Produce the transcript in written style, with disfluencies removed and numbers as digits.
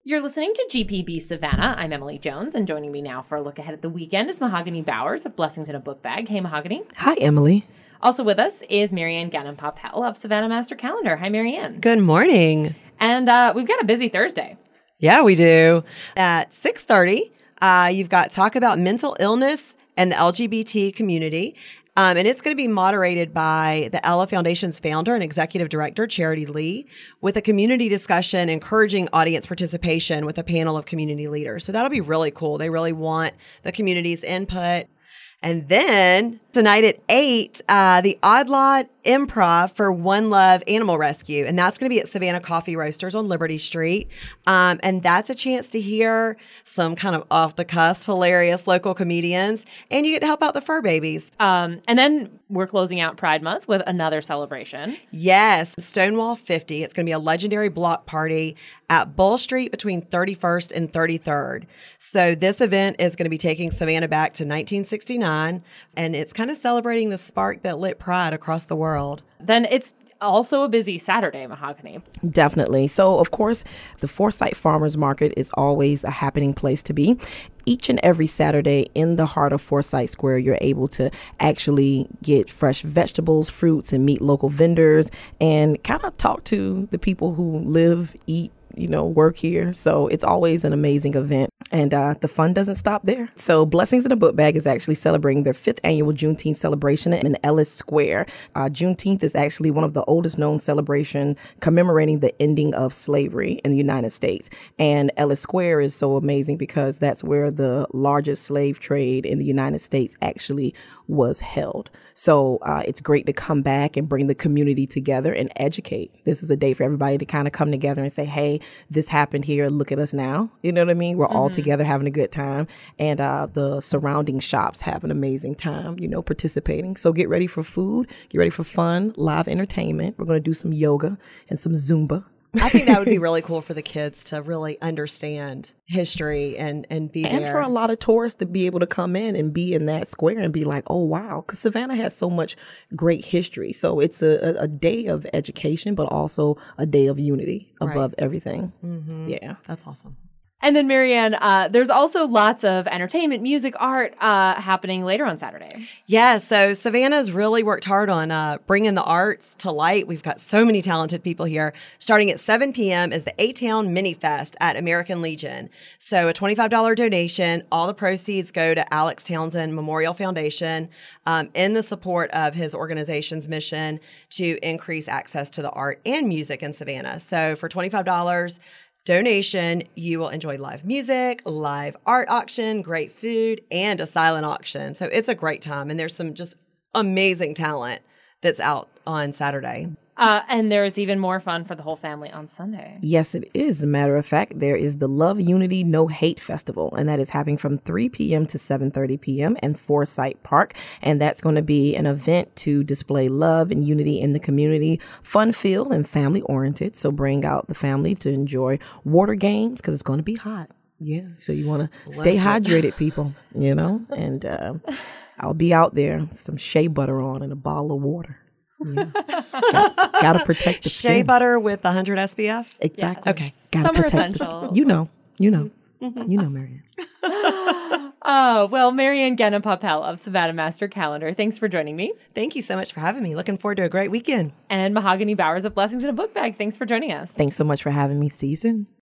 You're listening to GPB Savannah. I'm Emily Jones, and joining me now for a look ahead at the weekend is Mahogany Bowers of Blessings in a Book Bag. Hey, Mahogany. Hi, Emily. Also with us is Marianne Gannon-Poppel of Savannah Master Calendar. Hi, Marianne. Good morning. And we've got a busy Thursday. Yeah, we do. At 6:30, you've got Talk About Mental Illness and the LGBT Community. And it's going to be moderated by the Ella Foundation's founder and executive director, Charity Lee, with a community discussion encouraging audience participation with a panel of community leaders. So that'll be really cool. They really want the community's input. And then tonight at 8, the Odd Lot Improv for One Love Animal Rescue. And that's going to be at Savannah Coffee Roasters on Liberty Street. And that's a chance to hear some kind of off-the-cuff, hilarious local comedians. And you get to help out the fur babies. And then we're closing out Pride Month with another celebration. Yes, Stonewall 50. It's going to be a legendary block party at Bull Street between 31st and 33rd. So this event is going to be taking Savannah back to 1969, and it's kind of celebrating the spark that lit Pride across the world. Then it's also a busy Saturday, Mahogany. Definitely. So, of course, the Forsyth Farmers Market is always a happening place to be. Each and every Saturday in the heart of Forsyth Square, you're able to actually get fresh vegetables, fruits, and meet local vendors and kind of talk to the people who live, eat, work here. So it's always an amazing event. And the fun doesn't stop there. So Blessings in a Book Bag is actually celebrating their 5th annual Juneteenth celebration in Ellis Square. Juneteenth is actually one of the oldest known celebrations commemorating the ending of slavery in the United States. And Ellis Square is so amazing because that's where the largest slave trade in the United States actually was held. So it's great to come back and bring the community together and educate. This is a day for everybody to kind of come together and say, hey, this happened here. Look at us now. You know what I mean? We're all together having a good time. And the surrounding shops have an amazing time, participating. So get ready for food. Get ready for fun, live entertainment. We're going to do some yoga and some Zumba. I think that would be really cool for the kids to really understand history and be there. And for a lot of tourists to be able to come in and be in that square and be like, oh, wow. Because Savannah has so much great history. So it's a day of education, but also a day of unity above everything. Mm-hmm. Yeah. That's awesome. And then, Marianne, there's also lots of entertainment, music, art happening later on Saturday. Yeah, so Savannah's really worked hard on bringing the arts to light. We've got so many talented people here. Starting at 7 p.m. is the A-Town Mini Fest at American Legion. So a $25 donation. All the proceeds go to Alex Townsend Memorial Foundation in the support of his organization's mission to increase access to the art and music in Savannah. So for $25 donation, you will enjoy live music, live art auction, great food, and a silent auction. So it's a great time. And there's some just amazing talent that's out on Saturday. And there's even more fun for the whole family on Sunday. Yes, it is. As a matter of fact, there is the Love, Unity, No Hate Festival, and that is happening from 3 p.m. to 7:30 p.m. in Forsyth Park. And that's going to be an event to display love and unity in the community, fun-filled and family-oriented. So bring out the family to enjoy water games because it's going to be hot. Yeah, so you want to stay hydrated, people, and I'll be out there, some shea butter on and a bottle of water. Yeah. Gotta protect the skin. Shea butter with 100 SPF? Exactly. Yes. Okay. Gotta Summer protect essential. the skin. You know, Marianne. Oh, well, Marianne Gannon-Poppel of Savannah Master Calendar, thanks for joining me. Thank you so much for having me. Looking forward to a great weekend. And Mahogany Bowers of Blessings in a Book Bag, thanks for joining us. Thanks so much for having me. See you soon.